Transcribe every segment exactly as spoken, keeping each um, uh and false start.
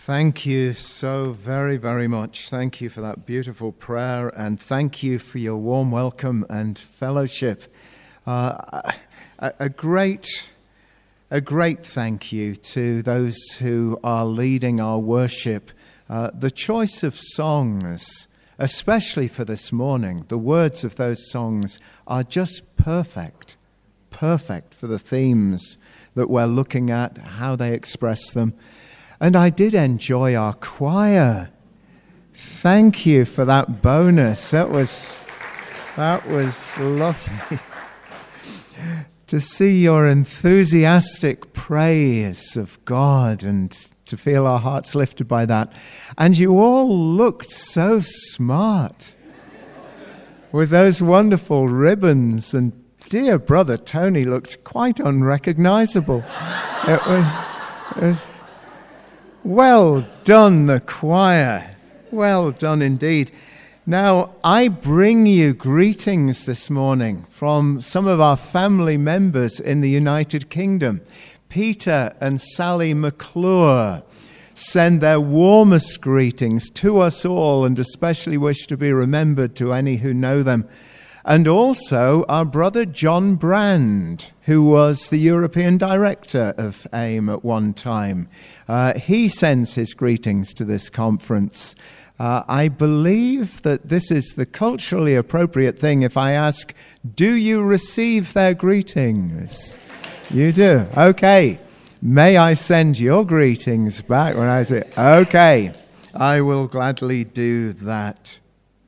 Thank you so very, very much. Thank you for that beautiful prayer, and thank you for your warm welcome and fellowship. Uh, a, a great, a great thank you to those who are leading our worship. Uh, the choice of songs, especially for this morning, the words of those songs are just perfect, perfect for the themes that we're looking at, how they express them. And I did enjoy our choir. Thank you for that bonus. That was, that was lovely. To see your enthusiastic praise of God and to feel our hearts lifted by that. And you all looked so smart with those wonderful ribbons. And dear brother Tony looked quite unrecognizable. It was... It was Well done, the choir. Well done indeed. Now, I bring you greetings this morning from some of our family members in the United Kingdom. Peter and Sally McClure send their warmest greetings to us all and especially wish to be remembered to any who know them. And also our brother John Brand, who was the European director of AIM at one time. Uh, he sends his greetings to this conference. Uh, I believe that this is the culturally appropriate thing if I ask, do you receive their greetings? You do? Okay. May I send your greetings back when I say, okay, I will gladly do that.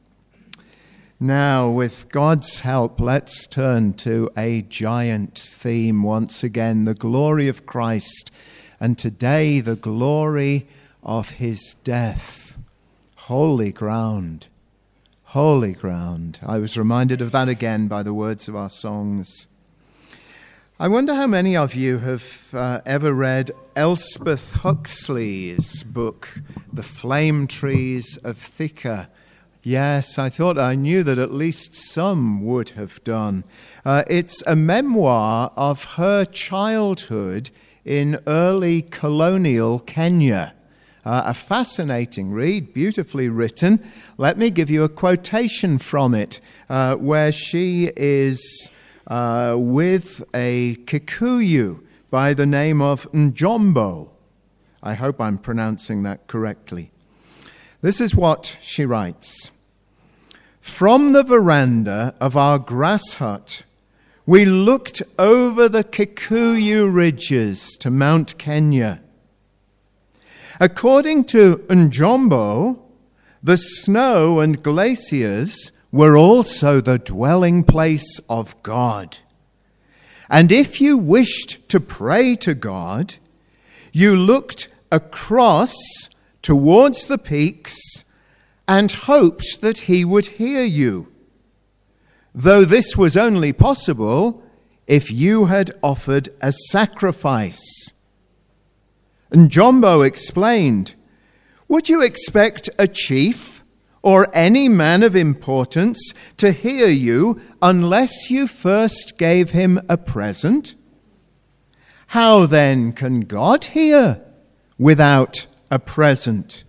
Now, with God's help, let's turn to a giant theme once again, the glory of Christ, and today the glory of his death. Holy ground, holy ground. I was reminded of that again by the words of our songs. I wonder how many of you have uh, ever read Elspeth Huxley's book, The Flame Trees of Thika. Yes, I thought I knew that at least some would have done. Uh, it's a memoir of her childhood in early colonial Kenya. Uh, a fascinating read, beautifully written. Let me give you a quotation from it, uh, where she is uh, with a Kikuyu by the name of Njombo. I hope I'm pronouncing that correctly. This is what she writes. From the veranda of our grass hut, we looked over the Kikuyu ridges to Mount Kenya. According to Njombo, the snow and glaciers were also the dwelling place of God. And if you wished to pray to God, you looked across towards the peaks and hoped that he would hear you, though this was only possible if you had offered a sacrifice. Njombo explained, would you expect a chief or any man of importance to hear you unless you first gave him a present? How then can God hear without a present?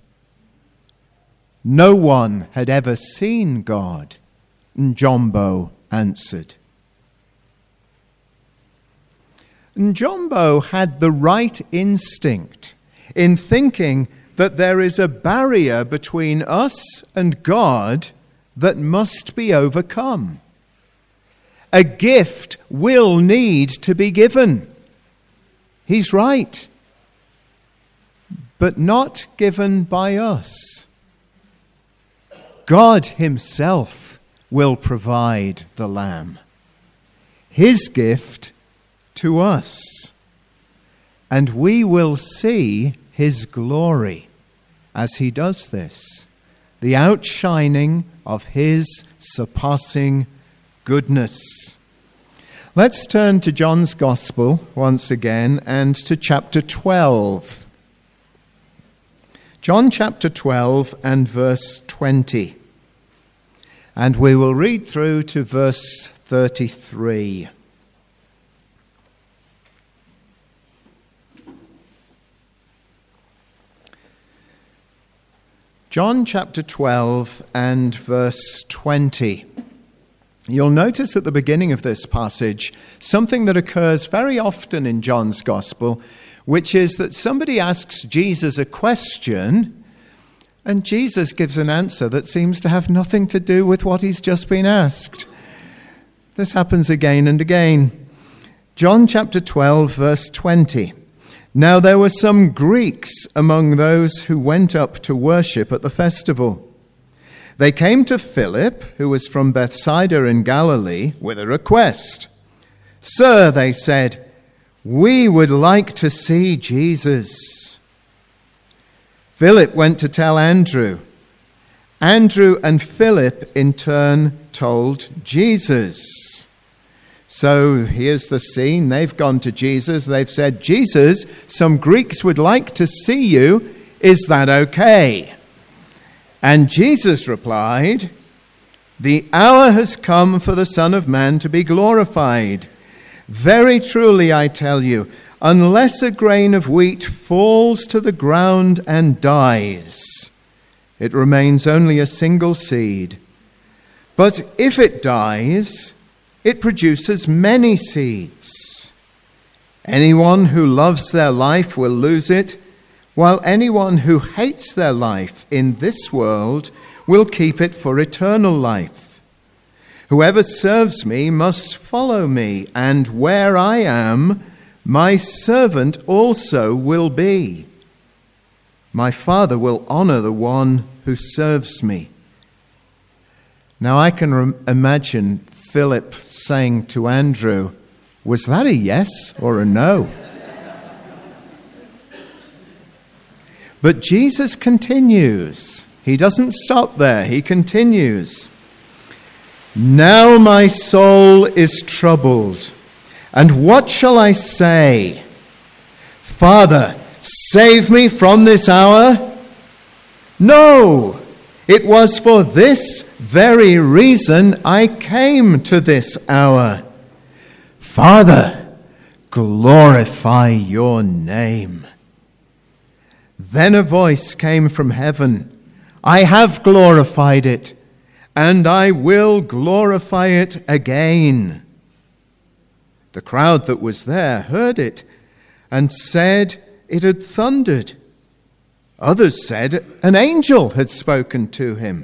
No one had ever seen God, Njombo answered. Njombo had the right instinct in thinking that there is a barrier between us and God that must be overcome. A gift will need to be given. He's right, but not given by us. God himself will provide the lamb, his gift to us, and we will see his glory as he does this, the outshining of his surpassing goodness. Let's turn to John's Gospel once again and to chapter twelve. John chapter twelve and verse twenty. And we will read through to verse thirty-three. John chapter twelve and verse twenty. You'll notice at the beginning of this passage something that occurs very often in John's Gospel, which is that somebody asks Jesus a question and Jesus gives an answer that seems to have nothing to do with what he's just been asked. This happens again and again. John chapter twelve, verse twenty. Now there were some Greeks among those who went up to worship at the festival. They came to Philip, who was from Bethsaida in Galilee, with a request. "Sir," they said, "we would like to see Jesus." Philip went to tell Andrew. Andrew and Philip in turn told Jesus. So here's the scene. They've gone to Jesus. They've said, "Jesus, some Greeks would like to see you. Is that okay?" And Jesus replied, "The hour has come for the Son of Man to be glorified. Very truly, I tell you, unless a grain of wheat falls to the ground and dies, it remains only a single seed. But if it dies, it produces many seeds. Anyone who loves their life will lose it, while anyone who hates their life in this world will keep it for eternal life. Whoever serves me must follow me, and where I am, my servant also will be. My Father will honor the one who serves me." Now I can re- imagine Philip saying to Andrew, "Was that a yes or a no?" But Jesus continues. He doesn't stop there. He continues. "Now my soul is troubled. And what shall I say? Father, save me from this hour? No, it was for this very reason I came to this hour. Father, glorify your name." Then a voice came from heaven. "I have glorified it, and I will glorify it again." The crowd that was there heard it and said it had thundered. Others said an angel had spoken to him.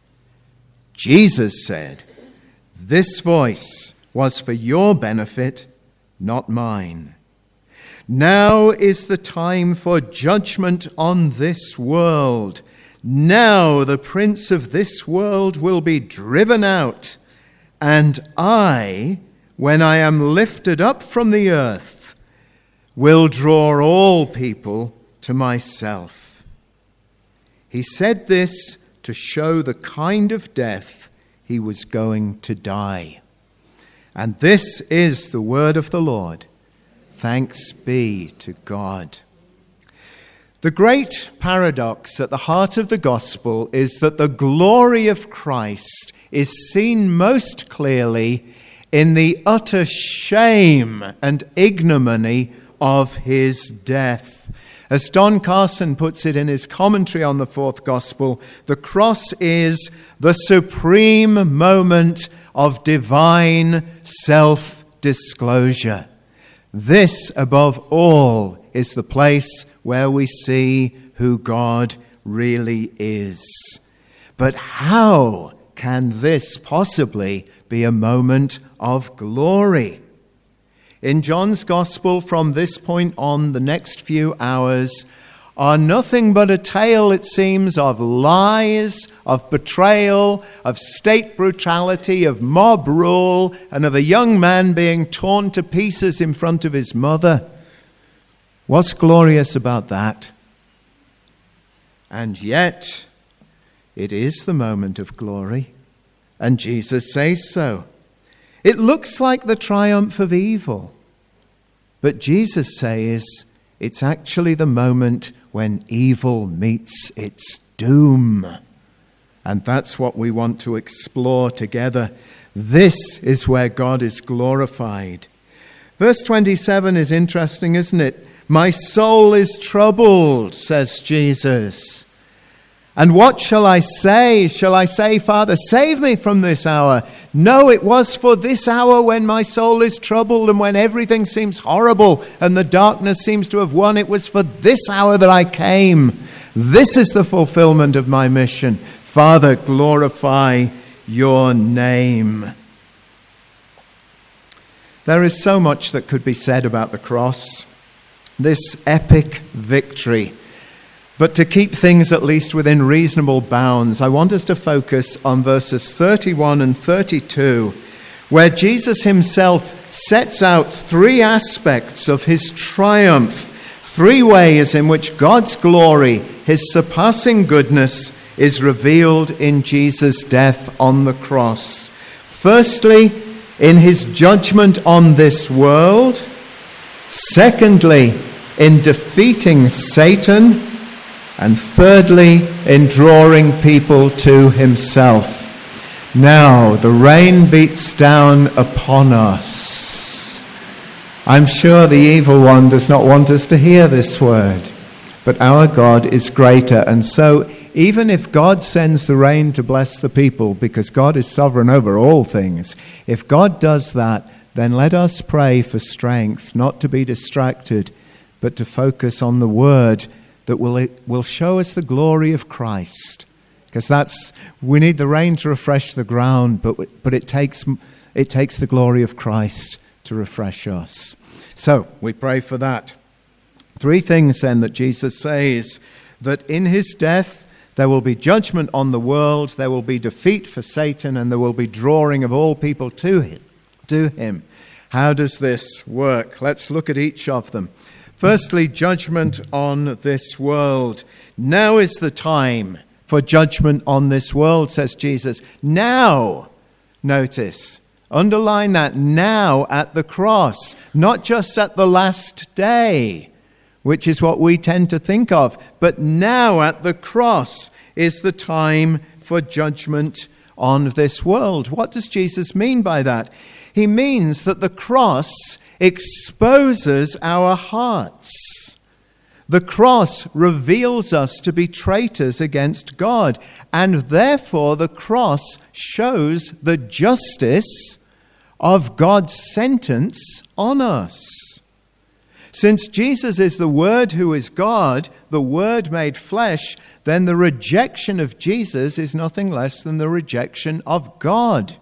Jesus said, "This voice was for your benefit, not mine. Now is the time for judgment on this world. Now the prince of this world will be driven out, and I, when I am lifted up from the earth, will draw all people to myself." He said this to show the kind of death he was going to die. And this is the word of the Lord. Thanks be to God. The great paradox at the heart of the gospel is that the glory of Christ is seen most clearly in the utter shame and ignominy of his death. As Don Carson puts it in his commentary on the fourth gospel, the cross is the supreme moment of divine self-disclosure. This, above all, is the place where we see who God really is. But how can this possibly be a moment of glory? In John's Gospel, from this point on, the next few hours are nothing but a tale, it seems, of lies, of betrayal, of state brutality, of mob rule, and of a young man being torn to pieces in front of his mother. What's glorious about that? And yet, it is the moment of glory, and Jesus says so. It looks like the triumph of evil, but Jesus says it's actually the moment when evil meets its doom. And that's what we want to explore together. This is where God is glorified. Verse twenty-seven is interesting, isn't it? "My soul is troubled," says Jesus. And what shall I say? Shall I say, Father, save me from this hour? No, it was for this hour when my soul is troubled and when everything seems horrible and the darkness seems to have won. It was for this hour that I came. This is the fulfillment of my mission. Father, glorify your name. There is so much that could be said about the cross, this epic victory. But to keep things at least within reasonable bounds, I want us to focus on verses thirty-one and thirty-two, where Jesus himself sets out three aspects of his triumph, three ways in which God's glory, his surpassing goodness, is revealed in Jesus' death on the cross. Firstly, in his judgment on this world. Secondly, in defeating Satan. And thirdly, in drawing people to himself. Now, the rain beats down upon us. I'm sure the evil one does not want us to hear this word. But our God is greater. And so, even if God sends the rain to bless the people, because God is sovereign over all things, if God does that, then let us pray for strength, not to be distracted, but to focus on the word that will will show us the glory of Christ, because that's we need the rain to refresh the ground, but but it takes it takes the glory of Christ to refresh us. So we pray for that. Three things then that Jesus says: that in his death there will be judgment on the world, there will be defeat for Satan, and there will be drawing of all people to him. To him. How does this work? Let's look at each of them. Firstly, judgment on this world. Now is the time for judgment on this world, says Jesus. Now, notice, underline that, now at the cross, not just at the last day, which is what we tend to think of, but now at the cross is the time for judgment on this world. What does Jesus mean by that? He means that the cross exposes our hearts. The cross reveals us to be traitors against God, and therefore the cross shows the justice of God's sentence on us. Since Jesus is the Word who is God, the Word made flesh, then the rejection of Jesus is nothing less than the rejection of God.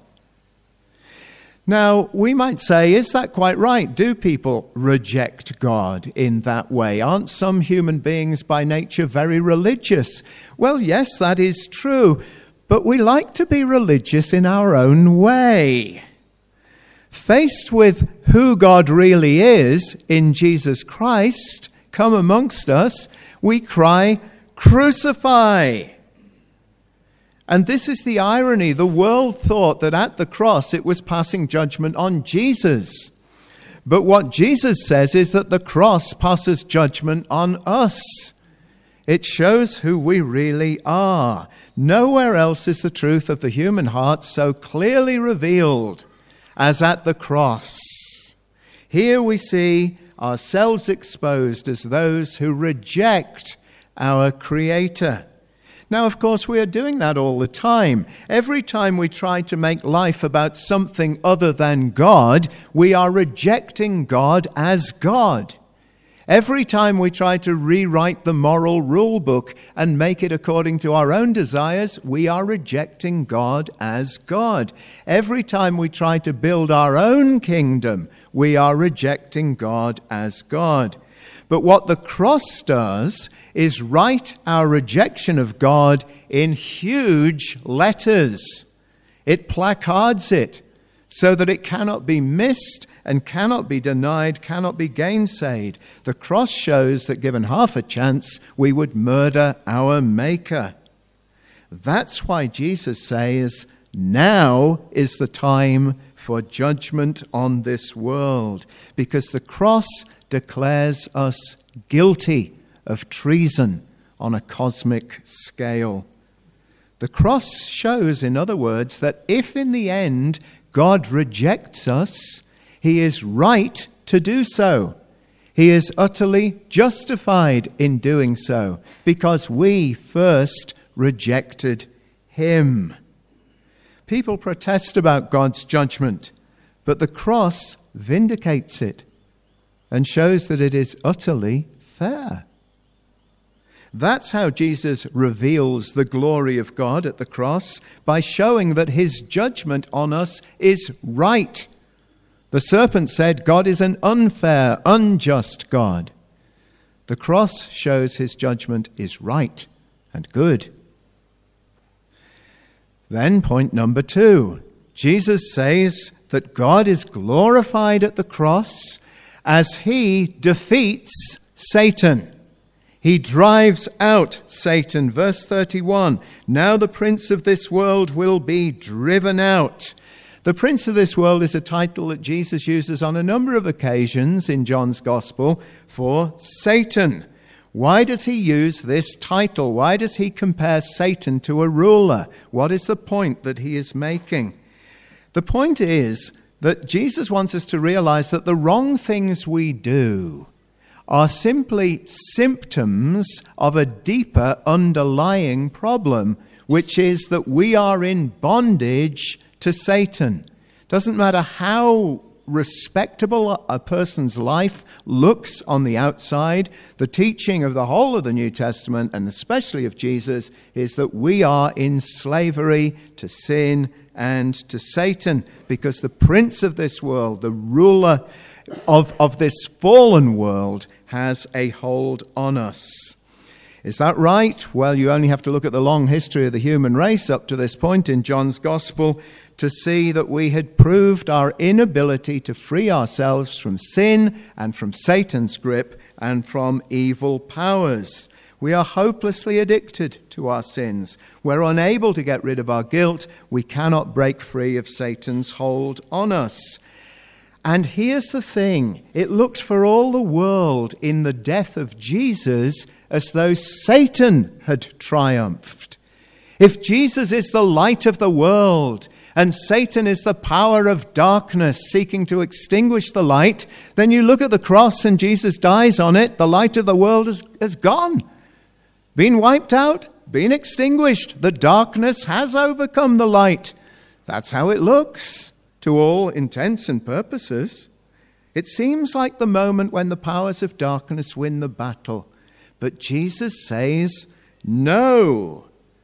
Now, we might say, is that quite right? Do people reject God in that way? Aren't some human beings by nature very religious? Well, yes, that is true, but we like to be religious in our own way. Faced with who God really is in Jesus Christ, come amongst us, we cry, "Crucify!" And this is the irony. The world thought that at the cross it was passing judgment on Jesus. But what Jesus says is that the cross passes judgment on us. It shows who we really are. Nowhere else is the truth of the human heart so clearly revealed as at the cross. Here we see ourselves exposed as those who reject our Creator. Now, of course, we are doing that all the time. Every time we try to make life about something other than God, we are rejecting God as God. Every time we try to rewrite the moral rule book and make it according to our own desires, we are rejecting God as God. Every time we try to build our own kingdom, we are rejecting God as God. But what the cross does is write our rejection of God in huge letters. It placards it so that it cannot be missed and cannot be denied, cannot be gainsaid. The cross shows that given half a chance, we would murder our Maker. That's why Jesus says, now is the time for judgment on this world, because the cross declares us guilty of treason on a cosmic scale. The cross shows, in other words, that if in the end God rejects us, he is right to do so. He is utterly justified in doing so, because we first rejected him. People protest about God's judgment, but the cross vindicates it and shows that it is utterly fair. That's how Jesus reveals the glory of God at the cross, by showing that his judgment on us is right. The serpent said God is an unfair, unjust God. The cross shows his judgment is right and good. Then point number two, Jesus says that God is glorified at the cross as he defeats Satan. He drives out Satan. Verse thirty-one, now the prince of this world will be driven out. The prince of this world is a title that Jesus uses on a number of occasions in John's gospel for Satan. Why does he use this title? Why does he compare Satan to a ruler? What is the point that he is making? The point is that Jesus wants us to realize that the wrong things we do are simply symptoms of a deeper underlying problem, which is that we are in bondage to Satan. Doesn't matter how respectable a person's life looks on the outside, the teaching of the whole of the New Testament, and especially of Jesus, is that we are in slavery to sin and to Satan, because the prince of this world, the ruler of, of this fallen world, has a hold on us. Is that right? Well, you only have to look at the long history of the human race up to this point in John's Gospel to see that we had proved our inability to free ourselves from sin and from Satan's grip and from evil powers. We are hopelessly addicted to our sins. We're unable to get rid of our guilt. We cannot break free of Satan's hold on us. And here's the thing. It looked for all the world in the death of Jesus as though Satan had triumphed. If Jesus is the light of the world and Satan is the power of darkness seeking to extinguish the light, then you look at the cross and Jesus dies on it. The light of the world has, has gone, been wiped out, been extinguished. The darkness has overcome the light. That's how it looks to all intents and purposes. It seems like the moment when the powers of darkness win the battle. But Jesus says, no.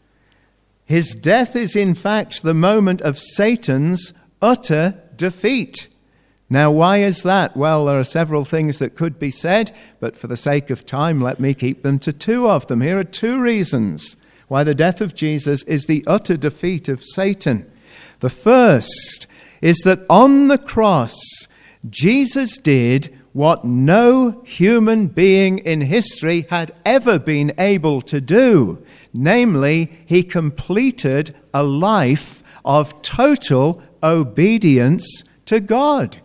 His death is in fact the moment of Satan's utter defeat. Now, why is that? Well, there are several things that could be said, but for the sake of time, let me keep them to two of them. Here are two reasons why the death of Jesus is the utter defeat of Satan. The first is that on the cross, Jesus did what no human being in history had ever been able to do. Namely, he completed a life of total obedience to God.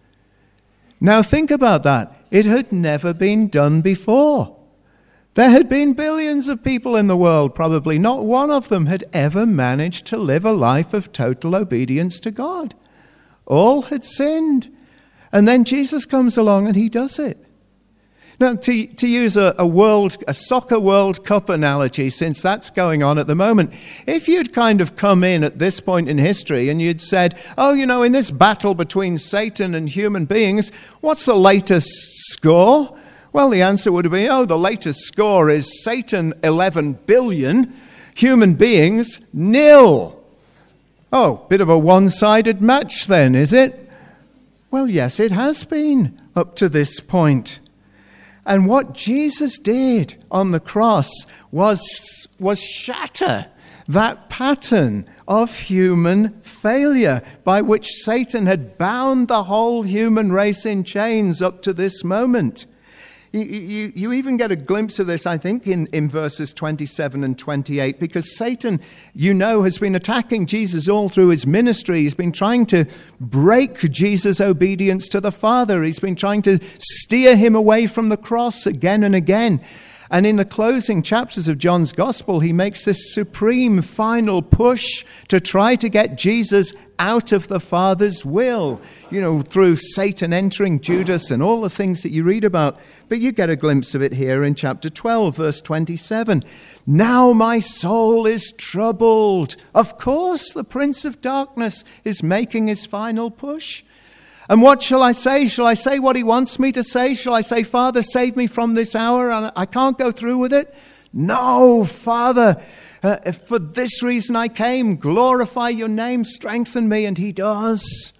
Now think about that. It had never been done before. There had been billions of people in the world, probably not one of them had ever managed to live a life of total obedience to God. All had sinned. And then Jesus comes along and he does it. Now, to, to use a, a world, a soccer World Cup analogy, since that's going on at the moment, if you'd kind of come in at this point in history and you'd said, oh, you know, in this battle between Satan and human beings, what's the latest score? Well, the answer would have been, oh, the latest score is Satan eleven billion, human beings nil. Oh, bit of a one-sided match then, is it? Well, yes, it has been up to this point. And what Jesus did on the cross was, was shatter that pattern of human failure by which Satan had bound the whole human race in chains up to this moment. You, you, you even get a glimpse of this, I think, in, in verses twenty-seven and twenty-eight, because Satan, you know, has been attacking Jesus all through his ministry. He's been trying to break Jesus' obedience to the Father. He's been trying to steer him away from the cross again and again. And in the closing chapters of John's Gospel, he makes this supreme final push to try to get Jesus out of the Father's will, you know, through Satan entering Judas and all the things that you read about. But you get a glimpse of it here in chapter twelve, verse twenty-seven. Now my soul is troubled. Of course, the Prince of Darkness is making his final push. And what shall I say? Shall I say what he wants me to say? Shall I say, Father, save me from this hour, and I can't go through with it? No, Father, uh, for this reason I came. Glorify your name, strengthen me. And he does.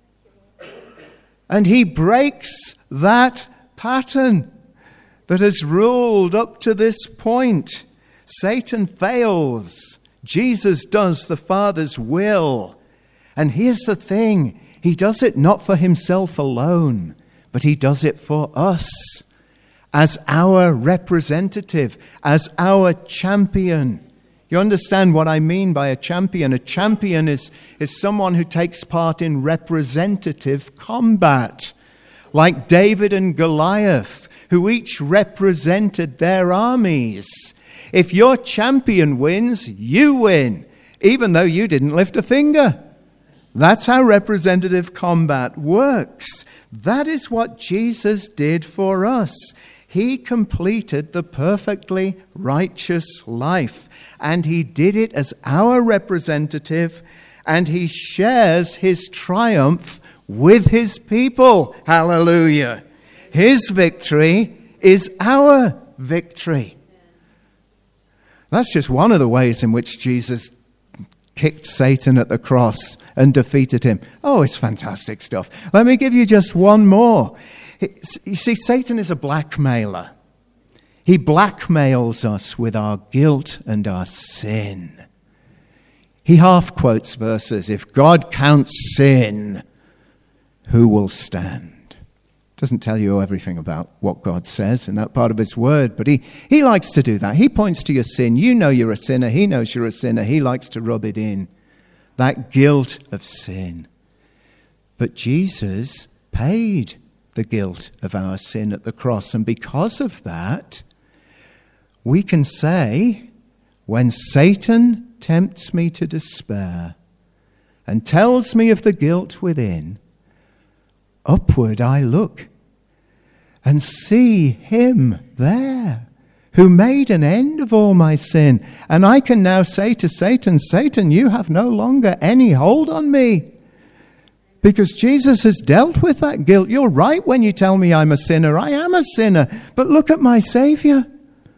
And he breaks that pattern that has ruled up to this point. Satan fails. Jesus does the Father's will. And here's the thing. He does it not for himself alone, but he does it for us as our representative, as our champion. You understand what I mean by a champion? A champion is, is someone who takes part in representative combat, like David and Goliath, who each represented their armies. If your champion wins, you win, even though you didn't lift a finger. That's how representative combat works. That is what Jesus did for us. He completed the perfectly righteous life, and he did it as our representative, and he shares his triumph with his people. Hallelujah. His victory is our victory. That's just one of the ways in which Jesus kicked Satan at the cross and defeated him. Oh, it's fantastic stuff. Let me give you just one more. You see, Satan is a blackmailer. He blackmails us with our guilt and our sin. He half quotes verses. If God counts sin, who will stand? Doesn't tell you everything about what God says in that part of his word, but he, he likes to do that. He points to your sin. You know you're a sinner. He knows you're a sinner. He likes to rub it in. That guilt of sin. But Jesus paid the guilt of our sin at the cross. And because of that, we can say, when Satan tempts me to despair and tells me of the guilt within, upward I look and see him there who made an end of all my sin. And I can now say to Satan, Satan, you have no longer any hold on me, because Jesus has dealt with that guilt. You're right when you tell me I'm a sinner. I am a sinner. But look at my Savior.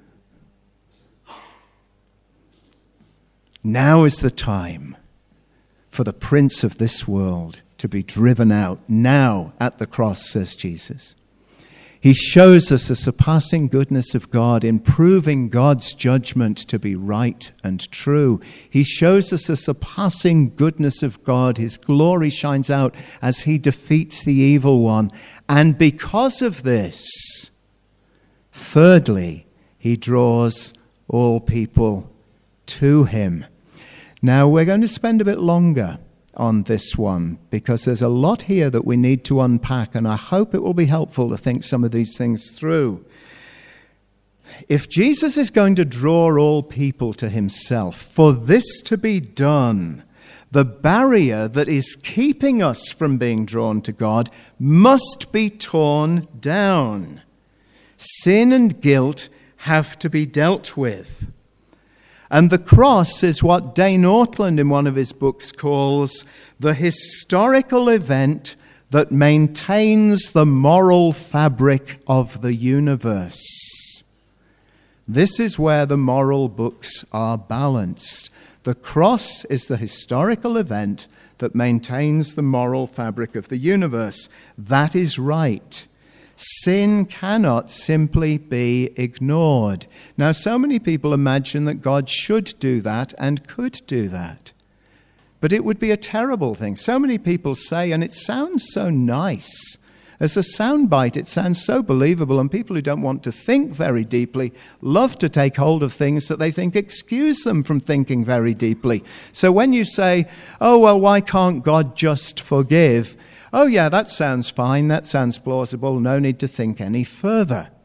Now is the time for the prince of this world to be driven out. Now at the cross, says Jesus. He shows us the surpassing goodness of God in proving God's judgment to be right and true. He shows us the surpassing goodness of God. His glory shines out as he defeats the evil one. And because of this, thirdly, he draws all people to him. Now, we're going to spend a bit longer on this one, because there's a lot here that we need to unpack, and I hope it will be helpful to think some of these things through. If Jesus is going to draw all people to himself, for this to be done, the barrier that is keeping us from being drawn to God must be torn down. Sin and guilt have to be dealt with. And the cross is what Dane Ortland in one of his books calls the historical event that maintains the moral fabric of the universe. This is where the moral books are balanced. The cross is the historical event that maintains the moral fabric of the universe. That is right. Sin cannot simply be ignored. Now, so many people imagine that God should do that and could do that. But it would be a terrible thing. So many people say, and it sounds so nice. As a soundbite, it sounds so believable, and people who don't want to think very deeply love to take hold of things that they think excuse them from thinking very deeply. So when you say, oh, well, why can't God just forgive? Oh, yeah, that sounds fine. That sounds plausible. No need to think any further.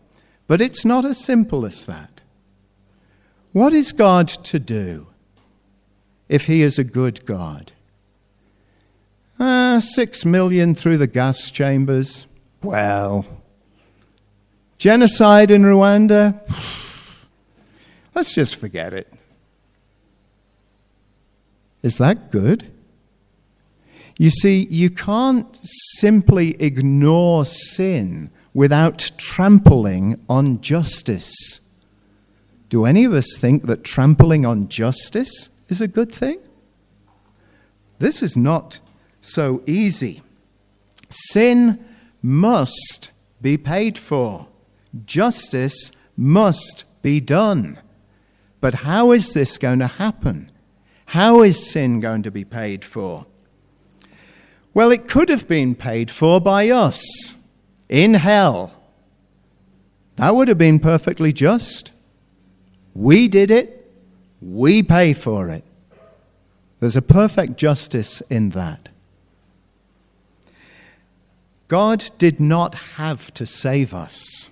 But it's not as simple as that. What is God to do if he is a good God? Ah, six million through the gas chambers. Well, genocide in Rwanda? Let's just forget it. Is that good? You see, you can't simply ignore sin without trampling on justice. Do any of us think that trampling on justice is a good thing? This is not so easy. Sin must be paid for. Justice must be done. But how is this going to happen? How is sin going to be paid for? Well, it could have been paid for by us in hell. That would have been perfectly just. We did it. We pay for it. There's a perfect justice in that. God did not have to save us.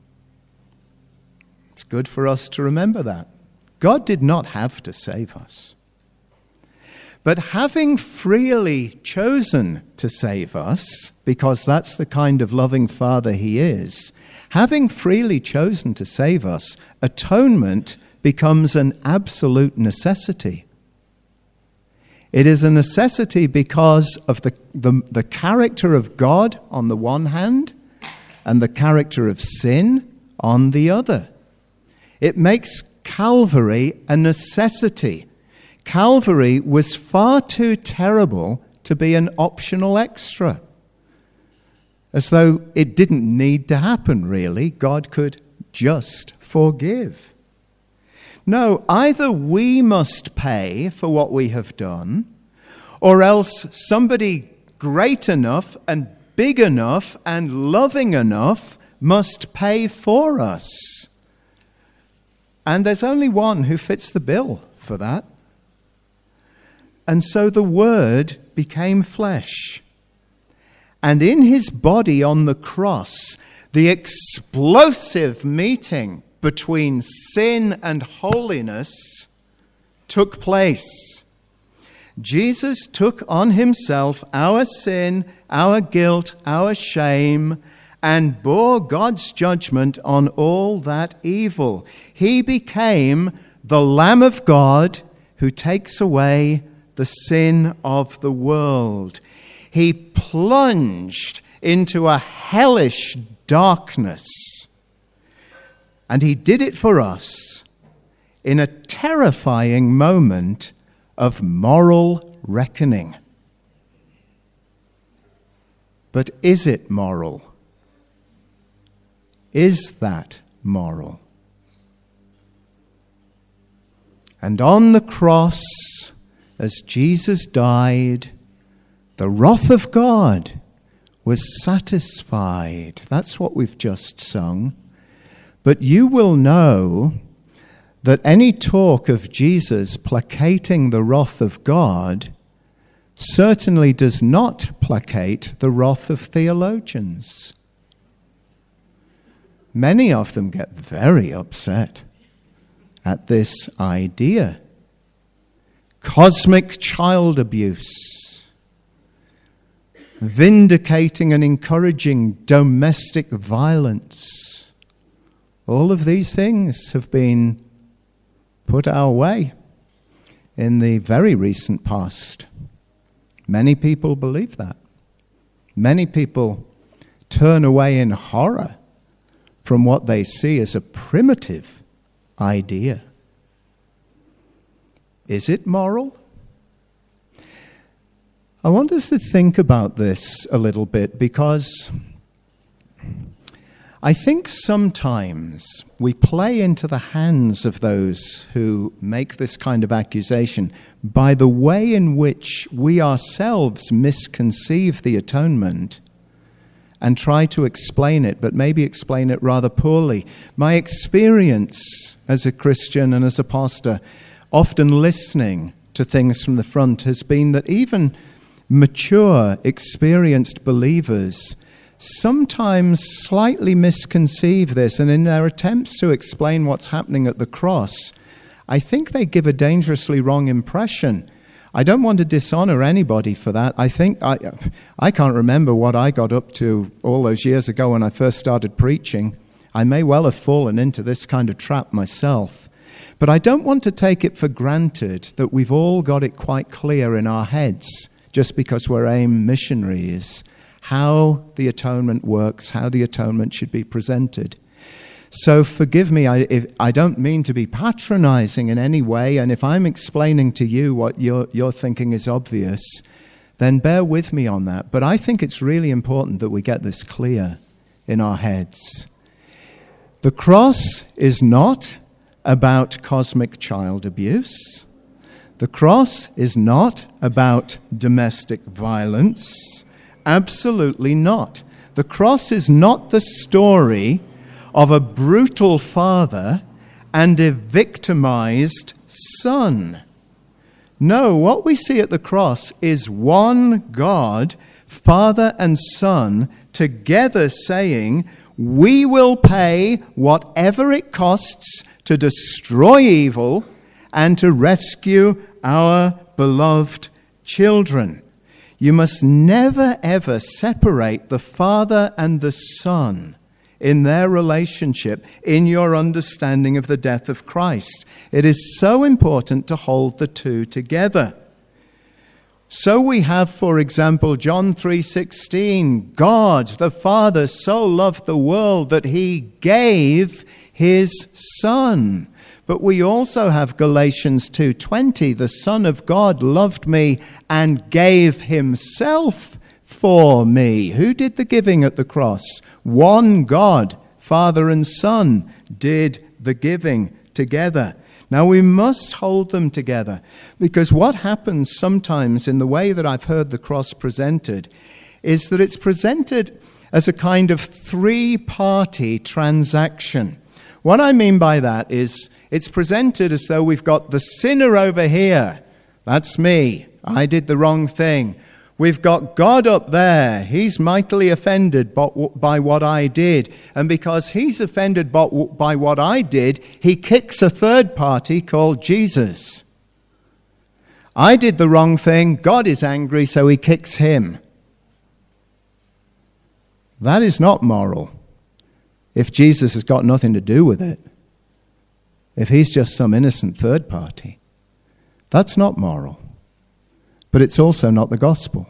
It's good for us to remember that. God did not have to save us. But having freely chosen to save us, because that's the kind of loving Father he is, having freely chosen to save us, atonement becomes an absolute necessity. It is a necessity because of the, the, the character of God on the one hand and the character of sin on the other. It makes Calvary a necessity. Calvary was far too terrible to be an optional extra. As though it didn't need to happen, really. God could just forgive. No, either we must pay for what we have done, or else somebody great enough and big enough and loving enough must pay for us. And there's only one who fits the bill for that. And so the Word became flesh. And in his body on the cross, the explosive meeting between sin and holiness took place. Jesus took on himself our sin, our guilt, our shame, and bore God's judgment on all that evil. He became the Lamb of God who takes away the sin of the world. He plunged into a hellish darkness, and he did it for us in a terrifying moment of moral reckoning. But is it moral? Is that moral? And on the cross, as Jesus died, the wrath of God was satisfied. That's what we've just sung. But you will know that any talk of Jesus placating the wrath of God certainly does not placate the wrath of theologians. Many of them get very upset at this idea. Cosmic child abuse, vindicating and encouraging domestic violence. All of these things have been put our way in the very recent past. Many people believe that. Many people turn away in horror from what they see as a primitive idea. Is it moral? I want us to think about this a little bit, because I think sometimes we play into the hands of those who make this kind of accusation by the way in which we ourselves misconceive the atonement and try to explain it, but maybe explain it rather poorly. My experience as a Christian and as a pastor, often listening to things from the front, has been that even mature, experienced believers sometimes slightly misconceive this, and in their attempts to explain what's happening at the cross, I think they give a dangerously wrong impression. I don't want to dishonor anybody for that. I think I, I can't remember what I got up to all those years ago when I first started preaching. I may well have fallen into this kind of trap myself. But I don't want to take it for granted that we've all got it quite clear in our heads, just because we're AIM missionaries, how the atonement works, how the atonement should be presented. So forgive me, I, if, I don't mean to be patronizing in any way, and if I'm explaining to you what you're, you're thinking is obvious, then bear with me on that. But I think it's really important that we get this clear in our heads. The cross is not about cosmic child abuse. The cross is not about domestic violence. Absolutely not. The cross is not the story of a brutal father and a victimized son. No, what we see at the cross is one God, Father and Son, together saying, we will pay whatever it costs to destroy evil and to rescue our beloved children. You must never, ever separate the Father and the Son in their relationship, in your understanding of the death of Christ. It is so important to hold the two together. So we have, for example, John three sixteen, God the Father so loved the world that he gave his Son. But we also have Galatians two twenty, the Son of God loved me and gave himself for me. Who did the giving at the cross? One God, Father and Son, did the giving together. Now we must hold them together, because what happens sometimes in the way that I've heard the cross presented is that it's presented as a kind of three-party transaction. What I mean by that is it's presented as though we've got the sinner over here. That's me. I did the wrong thing. We've got God up there. He's mightily offended by what I did. And because he's offended by what I did, he kicks a third party called Jesus. I did the wrong thing. God is angry, so he kicks him. That is not moral, if Jesus has got nothing to do with it. If he's just some innocent third party. That's not moral. But it's also not the gospel.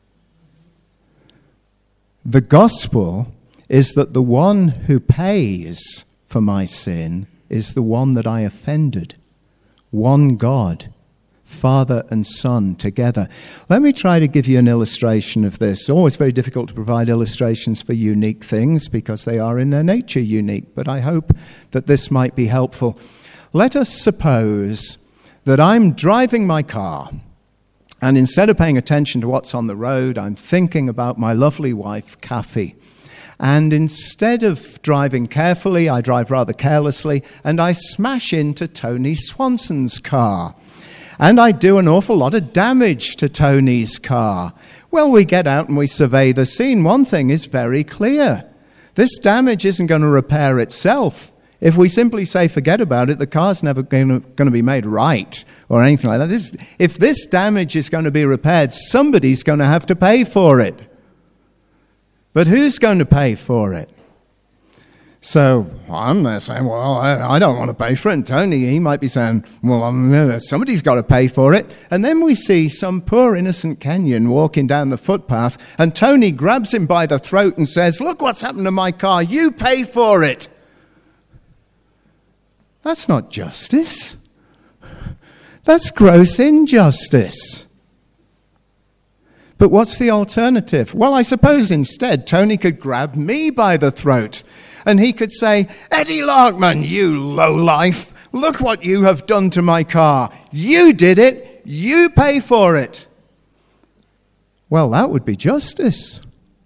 The gospel is that the one who pays for my sin is the one that I offended. One God, Father and Son together. Let me try to give you an illustration of this. It's always very difficult to provide illustrations for unique things because they are in their nature unique, but I hope that this might be helpful. Let us suppose that I'm driving my car, and instead of paying attention to what's on the road, I'm thinking about my lovely wife, Kathy. And instead of driving carefully, I drive rather carelessly, and I smash into Tony Swanson's car. And I do an awful lot of damage to Tony's car. Well, we get out and we survey the scene. One thing is very clear. This damage isn't going to repair itself. If we simply say, forget about it, the car's never going to, going to be made right or anything like that. This, if this damage is going to be repaired, somebody's going to have to pay for it. But who's going to pay for it? So I'm there saying, well, I, I don't want to pay for it. And Tony, he might be saying, well, um, somebody's got to pay for it. And then we see some poor innocent Kenyan walking down the footpath, and Tony grabs him by the throat and says, look what's happened to my car. You pay for it. That's not justice. That's gross injustice. But what's the alternative? Well, I suppose instead Tony could grab me by the throat and he could say, Eddie Larkman, you lowlife, look what you have done to my car. You did it. You pay for it. Well, that would be justice.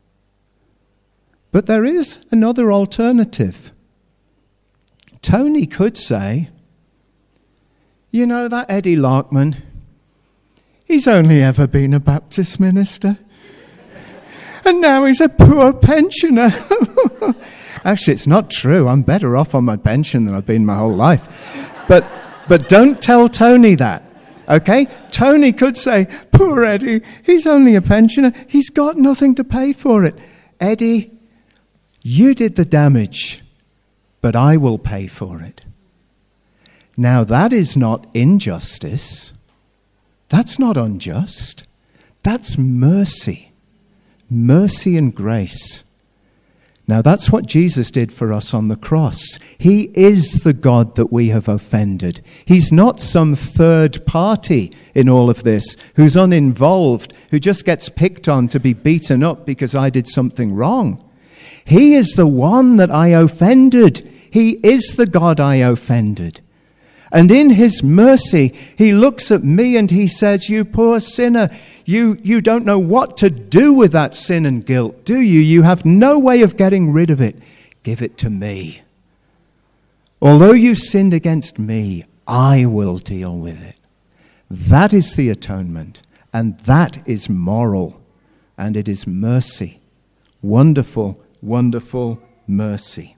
But there is another alternative. Tony could say, you know, that Eddie Larkman, he's only ever been a Baptist minister. and now he's a poor pensioner. Actually, it's not true. I'm better off on my pension than I've been my whole life. But but don't tell Tony that, okay? Tony could say, poor Eddie, he's only a pensioner. He's got nothing to pay for it. Eddie, you did the damage, but I will pay for it. Now, that is not injustice. That's not unjust. That's mercy. Mercy and grace. Now, that's what Jesus did for us on the cross. He is the God that we have offended. He's not some third party in all of this who's uninvolved, who just gets picked on to be beaten up because I did something wrong. He is the one that I offended. He is the God I offended. And in his mercy, he looks at me and he says, you poor sinner, you, you don't know what to do with that sin and guilt, do you? You have no way of getting rid of it. Give it to me. Although you sinned against me, I will deal with it. That is the atonement, and that is moral, and it is mercy. Wonderful, wonderful mercy.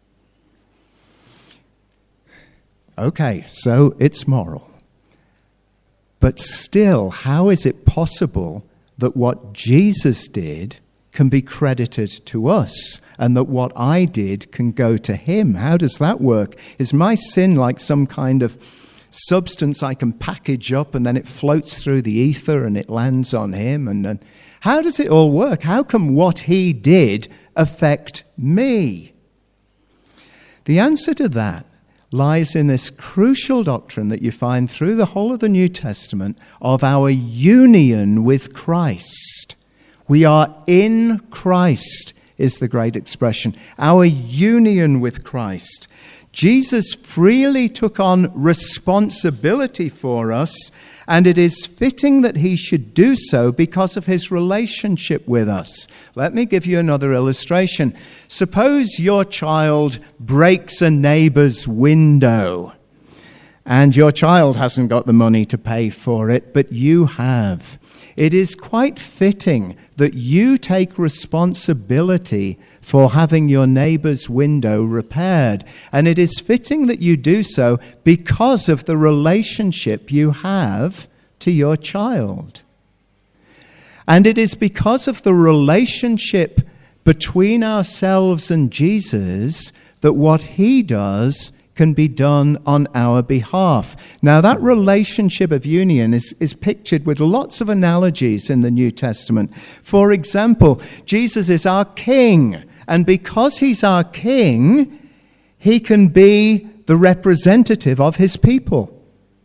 Okay, so it's moral. But still, how is it possible that what Jesus did can be credited to us and that what I did can go to him? How does that work? Is my sin like some kind of substance I can package up and then it floats through the ether and it lands on him? And, and how does it all work? How can what he did affect me? The answer to that lies in this crucial doctrine that you find through the whole of the New Testament of our union with Christ. We are in Christ is the great expression. Our union with Christ. Jesus freely took on responsibility for us, and it is fitting that he should do so because of his relationship with us. Let me give you another illustration. Suppose your child breaks a neighbor's window, and your child hasn't got the money to pay for it, but you have. It is quite fitting that you take responsibility for having your neighbor's window repaired. And it is fitting that you do so because of the relationship you have to your child. And it is because of the relationship between ourselves and Jesus that what he does can be done on our behalf. Now, that relationship of union is, is pictured with lots of analogies in the New Testament. For example, Jesus is our king, and because he's our king, he can be the representative of his people.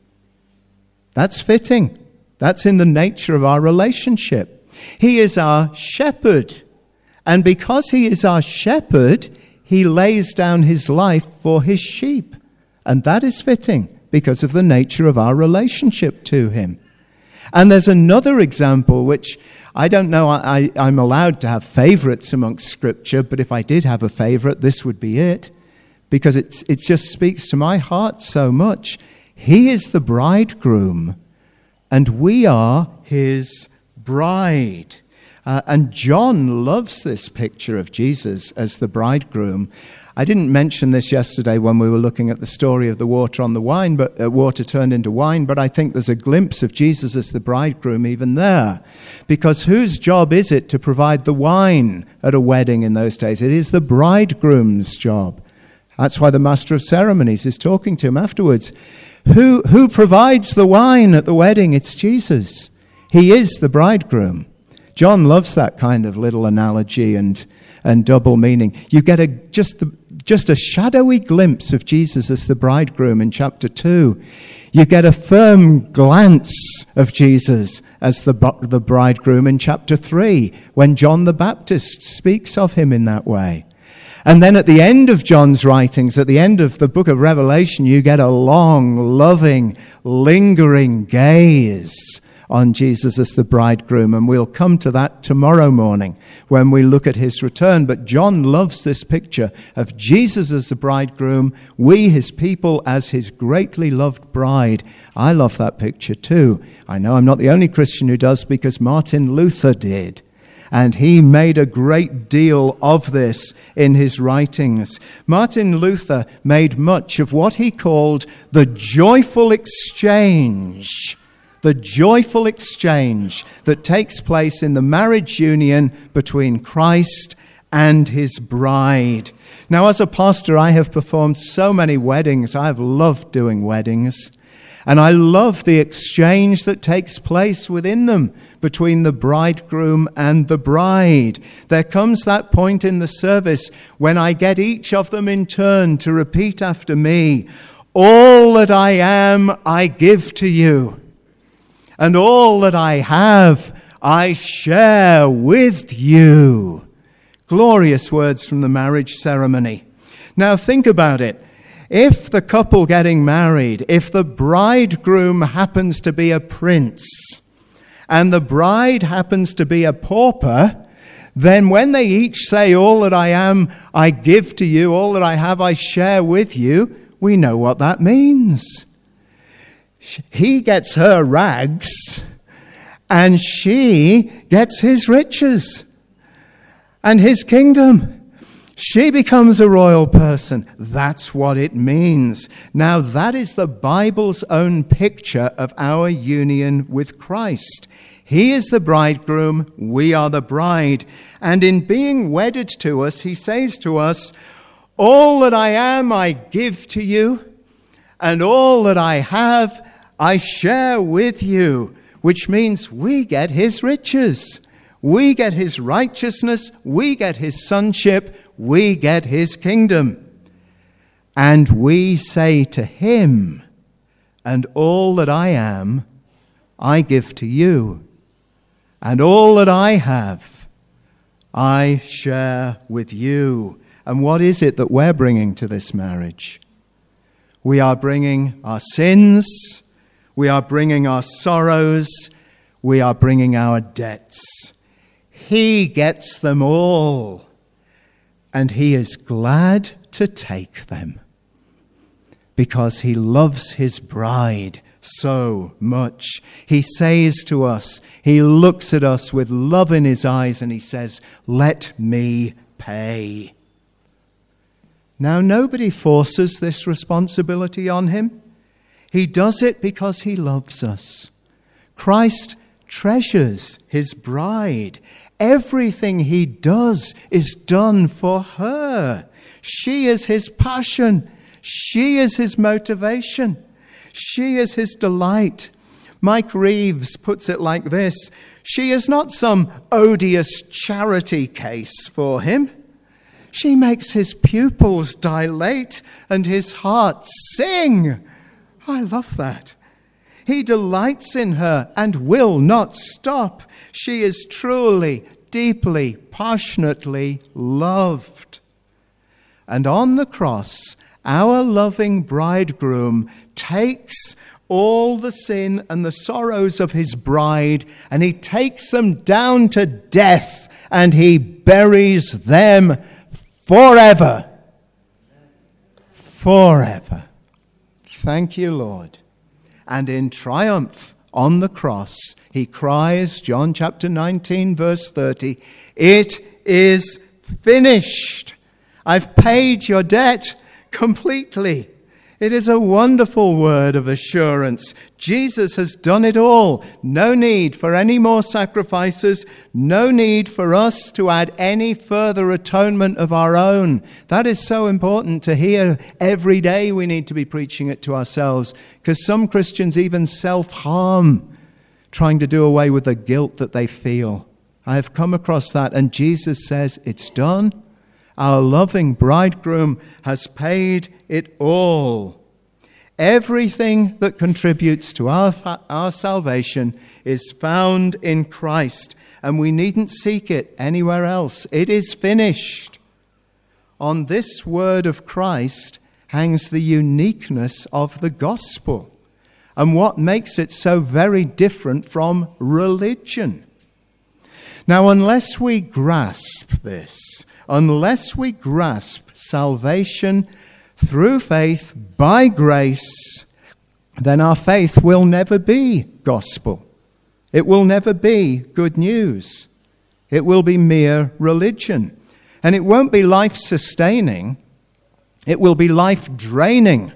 That's fitting. That's in the nature of our relationship. He is our shepherd, and because he is our shepherd, he lays down his life for his sheep. And that is fitting because of the nature of our relationship to him. And there's another example which I don't know, I, I'm allowed to have favorites amongst Scripture, but if I did have a favorite, this would be it. Because it's, it just speaks to my heart so much. He is the bridegroom, and we are his bride. Uh, and John loves this picture of Jesus as the bridegroom. I didn't mention this yesterday when we were looking at the story of the water on the wine, but uh, water turned into wine, but I think there's a glimpse of Jesus as the bridegroom even there. Because whose job is it to provide the wine at a wedding in those days? It is the bridegroom's job. That's why the master of ceremonies is talking to him afterwards. Who, who provides the wine at the wedding? It's Jesus. He is the bridegroom. John loves that kind of little analogy and and double meaning. You get a just the, just a shadowy glimpse of Jesus as the bridegroom in chapter two. You get a firm glance of Jesus as the the bridegroom in chapter three, when John the Baptist speaks of him in that way. And then at the end of John's writings, at the end of the book of Revelation, you get a long, loving, lingering gaze on Jesus as the bridegroom, and we'll come to that tomorrow morning when we look at his return. But John loves this picture of Jesus as the bridegroom, we his people as his greatly loved bride. I love that picture too. I know I'm not the only Christian who does, because Martin Luther did. And he made a great deal of this in his writings. Martin Luther made much of what he called the joyful exchange, the joyful exchange that takes place in the marriage union between Christ and his bride. Now, as a pastor, I have performed so many weddings. I've loved doing weddings. And I love the exchange that takes place within them between the bridegroom and the bride. There comes that point in the service when I get each of them in turn to repeat after me, "All that I am, I give to you, and all that I have, I share with you." Glorious words from the marriage ceremony. Now think about it. If the couple getting married, if the bridegroom happens to be a prince and the bride happens to be a pauper, then when they each say, "All that I am, I give to you, all that I have, I share with you," we know what that means. He gets her rags and she gets his riches and his kingdom. She becomes a royal person. That's what it means. Now, that is the Bible's own picture of our union with Christ. He is the bridegroom, we are the bride. And in being wedded to us, he says to us, "All that I am, I give to you, and all that I have, I share with you," which means we get his riches. We get his righteousness, we get his sonship, we get his kingdom. And we say to him, "And all that I am, I give to you. And all that I have, I share with you." And what is it that we're bringing to this marriage? We are bringing our sins, we are bringing our sorrows, we are bringing our debts. He gets them all, and he is glad to take them because he loves his bride so much. He says to us, he looks at us with love in his eyes, and he says, "Let me pay." Now, nobody forces this responsibility on him. He does it because he loves us. Christ treasures his bride. Everything he does is done for her. She is his passion. She is his motivation. She is his delight. Mike Reeves puts it like this: she is not some odious charity case for him. She makes his pupils dilate and his heart sing. I love that. He delights in her and will not stop. She is truly, deeply, passionately loved. And on the cross, our loving bridegroom takes all the sin and the sorrows of his bride, and he takes them down to death, and he buries them forever. Forever. Thank you, Lord. And in triumph on the cross, he cries, John chapter nineteen, verse thirty, "It is finished. I've paid your debt completely." It is a wonderful word of assurance. Jesus has done it all. No need for any more sacrifices. No need for us to add any further atonement of our own. That is so important to hear every day. We need to be preaching it to ourselves, because some Christians even self-harm, trying to do away with the guilt that they feel. I have come across that, and Jesus says, it's done. Our loving bridegroom has paid it all. Everything that contributes to our, our salvation is found in Christ, and we needn't seek it anywhere else. It is finished. On this word of Christ hangs the uniqueness of the gospel, and what makes it so very different from religion. Now, unless we grasp this, unless we grasp salvation through faith by grace, then our faith will never be gospel. It will never be good news. It will be mere religion. And it won't be life-sustaining. It will be life-draining.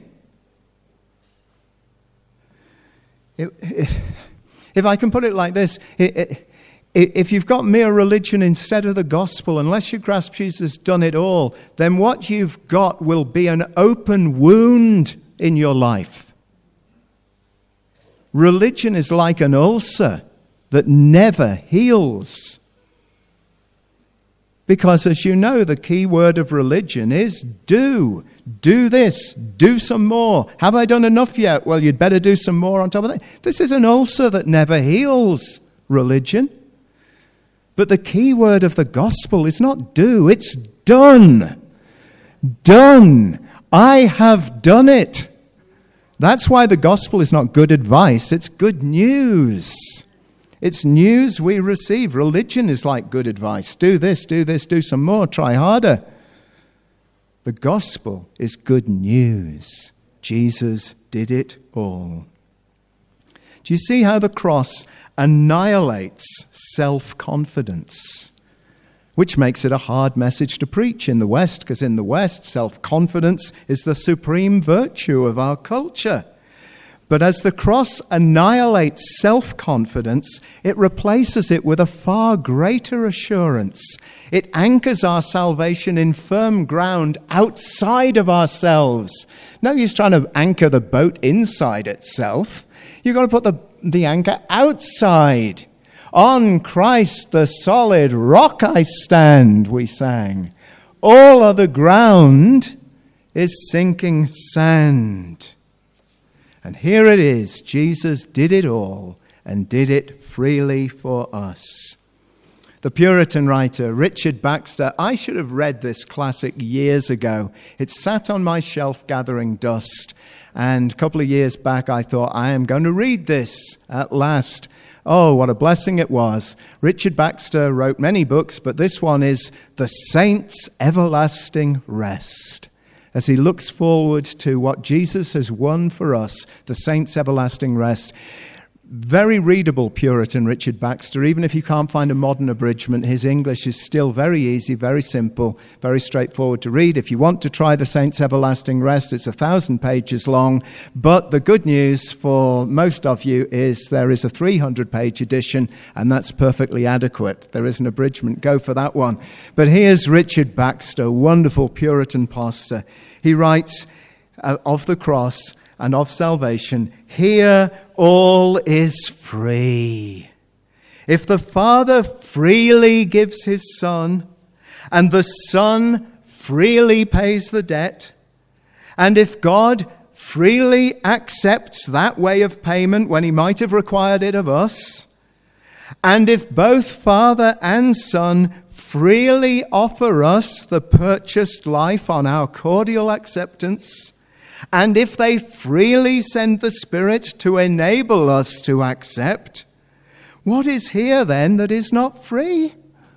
If, if I can put it like this, it, it, if you've got mere religion instead of the gospel, unless you grasp Jesus has done it all, then what you've got will be an open wound in your life. Religion is like an ulcer that never heals. Because as you know, the key word of religion is do. Do this. Do some more. Have I done enough yet? Well, you'd better do some more on top of that. This is an ulcer that never heals, religion. But the key word of the gospel is not do, it's done. Done. I have done it. That's why the gospel is not good advice, it's good news. It's news we receive. Religion is like good advice. Do this, do this, do some more, try harder. The gospel is good news. Jesus did it all. Do you see how the cross annihilates self-confidence? Which makes it a hard message to preach in the West, because in the West, self-confidence is the supreme virtue of our culture. But as the cross annihilates self-confidence, it replaces it with a far greater assurance. It anchors our salvation in firm ground outside of ourselves. No use trying to anchor the boat inside itself. You've got to put the, the anchor outside. On Christ the solid rock I stand, we sang. All other ground is sinking sand. And here it is, Jesus did it all and did it freely for us. The Puritan writer Richard Baxter, I should have read this classic years ago. It sat on my shelf gathering dust. And a couple of years back I thought, I am going to read this at last. Oh, what a blessing it was. Richard Baxter wrote many books, but this one is The Saints' Everlasting Rest. As he looks forward to what Jesus has won for us, the saints' everlasting rest. Very readable Puritan Richard Baxter. Even if you can't find a modern abridgment, his English is still very easy, very simple, very straightforward to read. If you want to try the saints' everlasting rest, it's a thousand pages long. But the good news for most of you is there is a three hundred page edition, and that's perfectly adequate. There is an abridgment. Go for that one. But here's Richard Baxter, wonderful Puritan pastor. He writes uh, of the cross and of salvation, here all is free. If the Father freely gives his Son, and the Son freely pays the debt, and if God freely accepts that way of payment when he might have required it of us, and if both Father and Son freely offer us the purchased life on our cordial acceptance, and if they freely send the Spirit to enable us to accept, what is here then that is not free?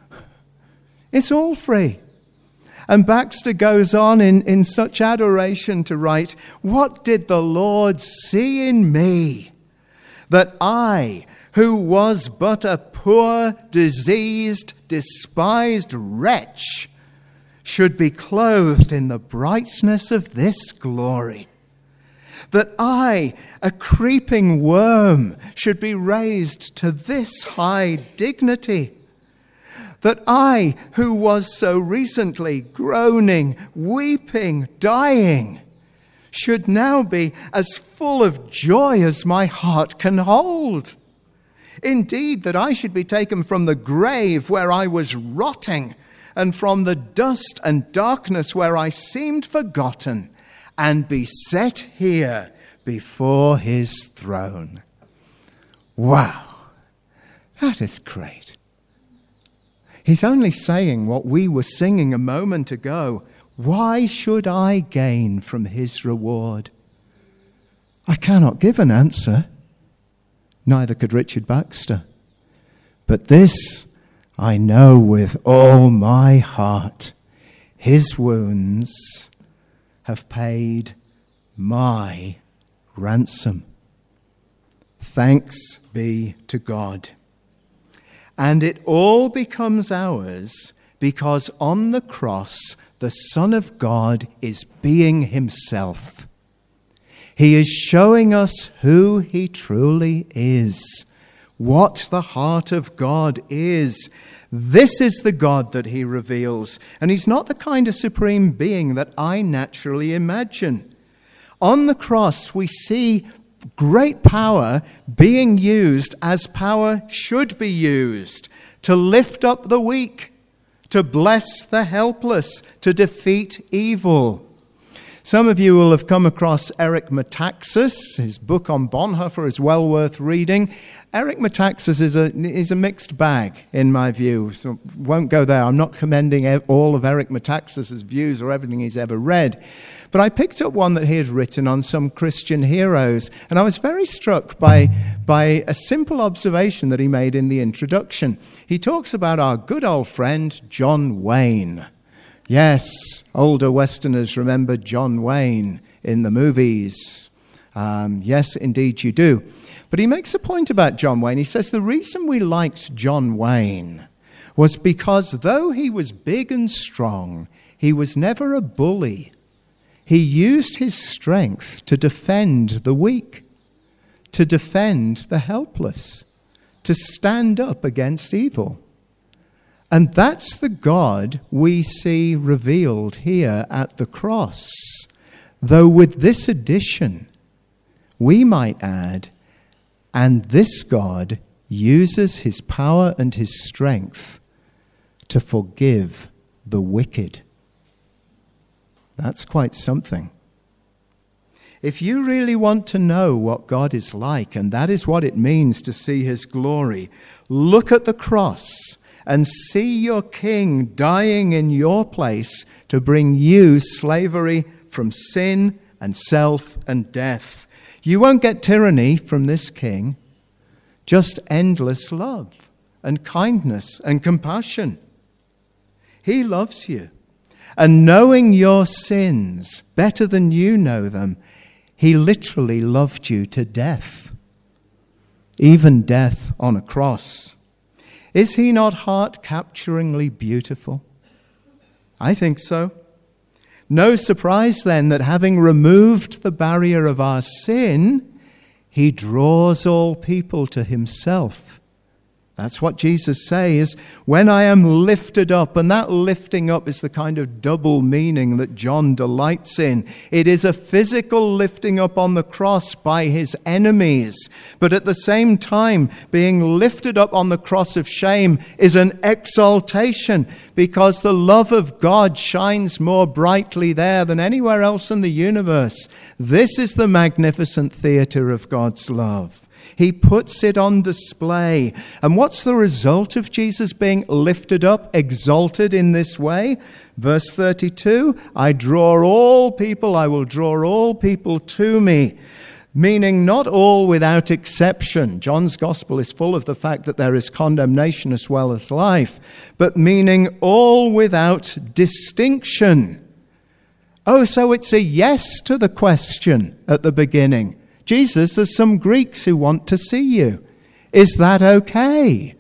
It's all free. And Baxter goes on in, in such adoration to write, what did the Lord see in me, that I, who was but a poor, diseased, despised wretch, should be clothed in the brightness of this glory? That I, a creeping worm, should be raised to this high dignity? That I, who was so recently groaning, weeping, dying, should now be as full of joy as my heart can hold? Indeed, that I should be taken from the grave where I was rotting, and from the dust and darkness where I seemed forgotten, and be set here before his throne. Wow, that is great. He's only saying what we were singing a moment ago. Why should I gain from his reward? I cannot give an answer. Neither could Richard Baxter. But this I know with all my heart. His wounds have paid my ransom. Thanks be to God. And it all becomes ours because on the cross, the Son of God is being himself. He is showing us who he truly is, what the heart of God is. This is the God that he reveals, and he's not the kind of supreme being that I naturally imagine. On the cross, we see great power being used as power should be used, to lift up the weak, to bless the helpless, to defeat evil. Some of you will have come across Eric Metaxas. His book on Bonhoeffer is well worth reading. Eric Metaxas is a, is a mixed bag, in my view, so won't go there. I'm not commending all of Eric Metaxas' views or everything he's ever read. But I picked up one that he had written on some Christian heroes, and I was very struck by, by a simple observation that he made in the introduction. He talks about our good old friend, John Wayne. Yes, older Westerners remember John Wayne in the movies. Um, yes, indeed you do. But he makes a point about John Wayne. He says the reason we liked John Wayne was because though he was big and strong, he was never a bully. He used his strength to defend the weak, to defend the helpless, to stand up against evil. And that's the God we see revealed here at the cross. Though with this addition, we might add, and this God uses his power and his strength to forgive the wicked. That's quite something. If you really want to know what God is like, and that is what it means to see his glory, look at the cross and see your King dying in your place to bring you slavery from sin and self and death. You won't get tyranny from this King, just endless love and kindness and compassion. He loves you. And knowing your sins better than you know them, he literally loved you to death, even death on a cross. Is he not heart-capturingly beautiful? I think so. No surprise then that having removed the barrier of our sin, he draws all people to himself. That's what Jesus says, when I am lifted up, and that lifting up is the kind of double meaning that John delights in. It is a physical lifting up on the cross by his enemies, but at the same time, being lifted up on the cross of shame is an exaltation, because the love of God shines more brightly there than anywhere else in the universe. This is the magnificent theater of God's love. He puts it on display. And what's the result of Jesus being lifted up, exalted in this way? Verse thirty-two, I draw all people, I will draw all people to me. Meaning not all without exception. John's gospel is full of the fact that there is condemnation as well as life. But meaning all without distinction. Oh, so it's a yes to the question at the beginning. Jesus, there's some Greeks who want to see you. Is that okay?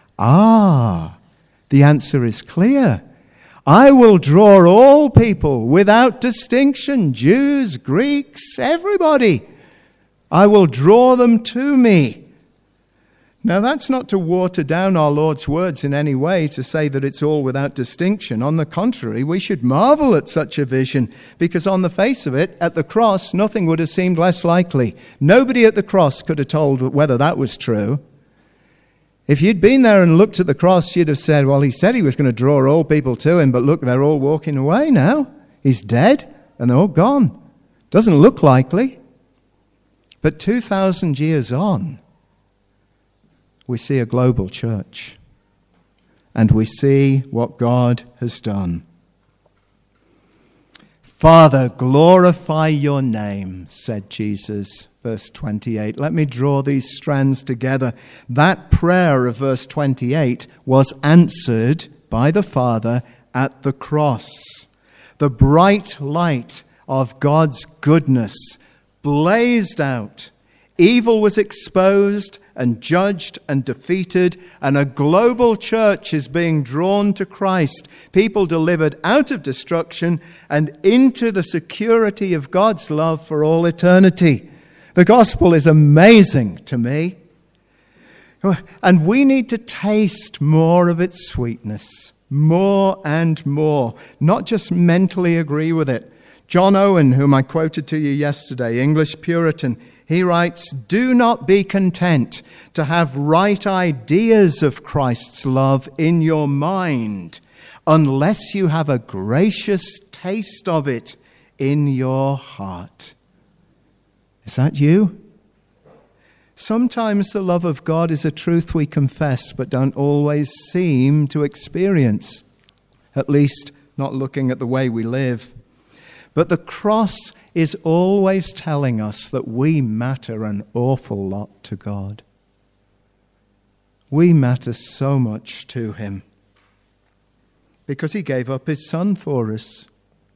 Ah, the answer is clear. I will draw all people without distinction, Jews, Greeks, everybody. I will draw them to me. Now, that's not to water down our Lord's words in any way to say that it's all without distinction. On the contrary, we should marvel at such a vision, because on the face of it, at the cross, nothing would have seemed less likely. Nobody at the cross could have told whether that was true. If you'd been there and looked at the cross, you'd have said, well, he said he was going to draw all people to him, but look, they're all walking away now. He's dead, and they're all gone. Doesn't look likely. But two thousand years on, we see a global church, and we see what God has done. Father, glorify your name, said Jesus, verse twenty-eight. Let me draw these strands together. That prayer of verse twenty-eight was answered by the Father at the cross. The bright light of God's goodness blazed out. Evil was exposed and judged and defeated, and a global church is being drawn to Christ. People delivered out of destruction and into the security of God's love for all eternity. The gospel is amazing to me. And we need to taste more of its sweetness, more and more, not just mentally agree with it. John Owen, whom I quoted to you yesterday, English Puritan, he writes, "Do not be content to have right ideas of Christ's love in your mind unless you have a gracious taste of it in your heart." Is that you? Sometimes the love of God is a truth we confess but don't always seem to experience, at least not looking at the way we live. But the cross is always telling us that we matter an awful lot to God. We matter so much to him because he gave up his son for us.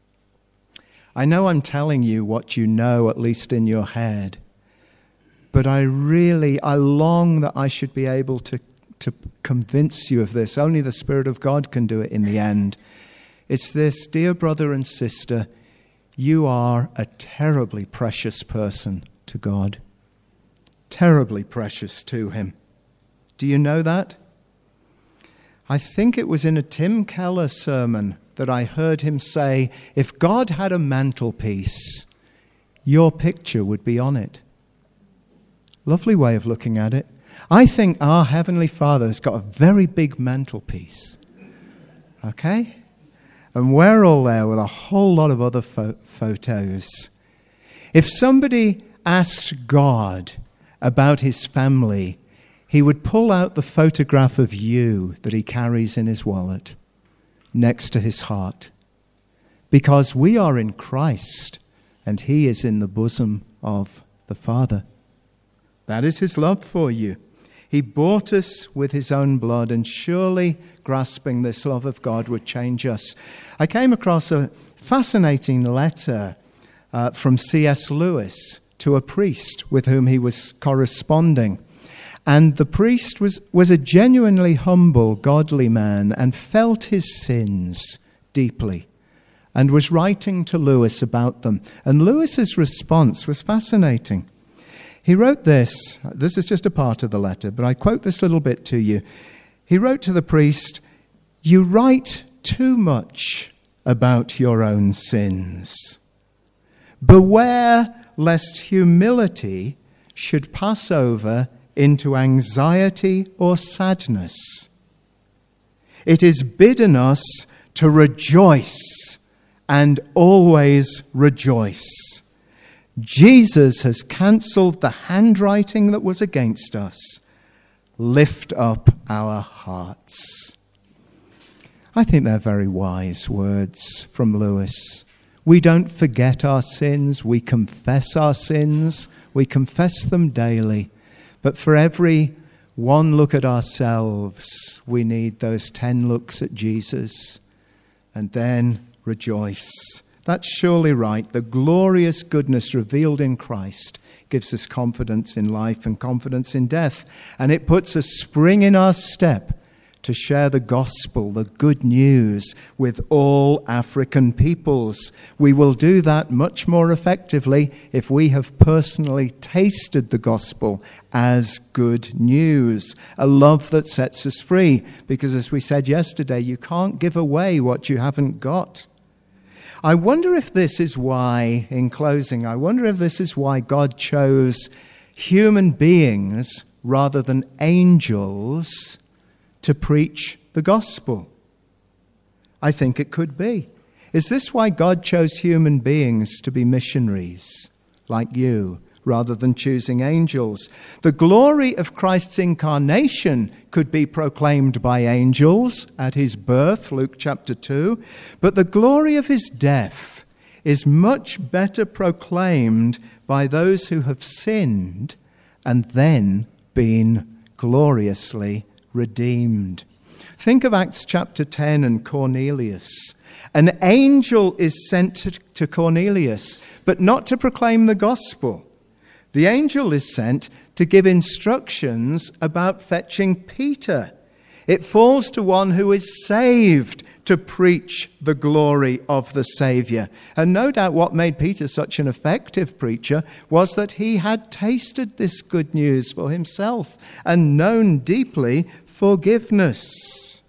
I know I'm telling you what you know, at least in your head, but I really, I long that I should be able to, to convince you of this. Only the Spirit of God can do it in the end. It's this, dear brother and sister, you are a terribly precious person to God. Terribly precious to him. Do you know that? I think it was in a Tim Keller sermon that I heard him say, if God had a mantelpiece, your picture would be on it. Lovely way of looking at it. I think our Heavenly Father has got a very big mantelpiece. Okay? And we're all there with a whole lot of other fo- photos. If somebody asked God about his family, he would pull out the photograph of you that he carries in his wallet next to his heart. Because we are in Christ and he is in the bosom of the Father. That is his love for you. He bought us with his own blood, and surely grasping this love of God would change us. I came across a fascinating letter uh, from C S Lewis to a priest with whom he was corresponding. And the priest was, was a genuinely humble, godly man and felt his sins deeply and was writing to Lewis about them. And Lewis's response was fascinating. He wrote this, this is just a part of the letter, but I quote this little bit to you. He wrote to the priest, "You write too much about your own sins. Beware lest humility should pass over into anxiety or sadness. It is bidden us to rejoice and always rejoice. Jesus has cancelled the handwriting that was against us. Lift up our hearts." I think they're very wise words from Lewis. We don't forget our sins. We confess our sins. We confess them daily. But for every one look at ourselves, we need those ten looks at Jesus. And then rejoice. That's surely right. The glorious goodness revealed in Christ gives us confidence in life and confidence in death. And it puts a spring in our step to share the gospel, the good news, with all African peoples. We will do that much more effectively if we have personally tasted the gospel as good news, a love that sets us free. Because as we said yesterday, you can't give away what you haven't got. I wonder if this is why, in closing, I wonder if this is why God chose human beings rather than angels to preach the gospel. I think it could be. Is this why God chose human beings to be missionaries like you rather than choosing angels? The glory of Christ's incarnation could be proclaimed by angels at his birth, Luke chapter two, but the glory of his death is much better proclaimed by those who have sinned and then been gloriously redeemed. Think of Acts chapter ten and Cornelius. An angel is sent to Cornelius, but not to proclaim the gospel. The angel is sent to give instructions about fetching Peter. It falls to one who is saved to preach the glory of the Saviour. And no doubt what made Peter such an effective preacher was that he had tasted this good news for himself and known deeply forgiveness.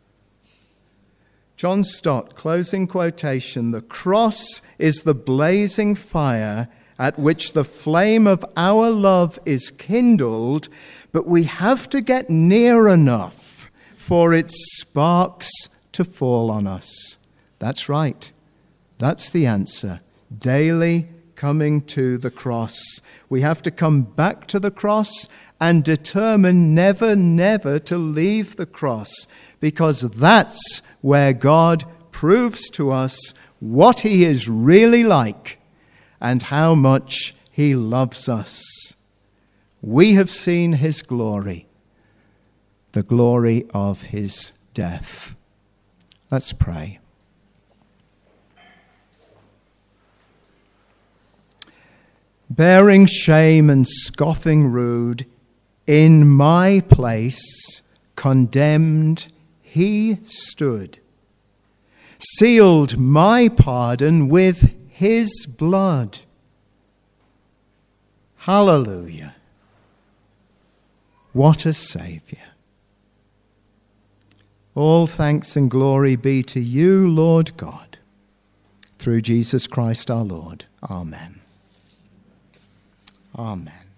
John Stott, closing quotation, "The cross is the blazing fire at which the flame of our love is kindled, but we have to get near enough for its sparks to fall on us." That's right. That's the answer. Daily coming to the cross. We have to come back to the cross and determine never, never to leave the cross, because that's where God proves to us what he is really like and how much he loves us. We have seen his glory, the glory of his death. Let's pray. Bearing shame and scoffing rude, in my place, condemned, he stood, sealed my pardon with his blood. Hallelujah. What a Saviour. All thanks and glory be to you, Lord God, through Jesus Christ our Lord. Amen. Amen.